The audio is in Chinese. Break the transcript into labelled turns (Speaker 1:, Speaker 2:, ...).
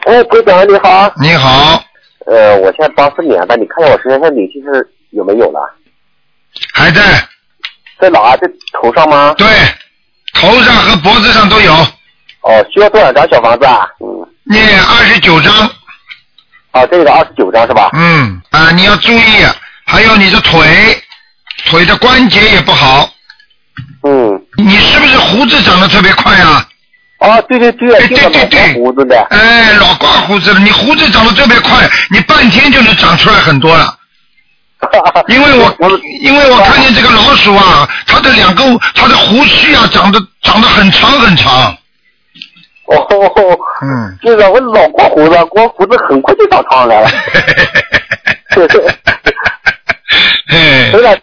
Speaker 1: 哎，局长你好。
Speaker 2: 你好。
Speaker 1: 我现在84年的，你看一下我身上的灵气是有没有了？
Speaker 2: 还在。
Speaker 1: 在哪？在头上吗？
Speaker 2: 对，头上和脖子上都有。
Speaker 1: 哦，需要多少张小房子啊？
Speaker 2: 念29张。
Speaker 1: 哦，这个29张是吧？
Speaker 2: 你要注意，还有你的腿的关节也不好。你是不是胡子长得特别快啊？
Speaker 1: 哦，对，对，胡子的。
Speaker 2: 哎，老刮胡子了，你胡子长得特别快，你半天就能长出来很多了。因为我看见这个老鼠啊，它的胡须啊长得很长很长。
Speaker 1: 就是我老刮胡子，刮胡子很快就长长来了。对了，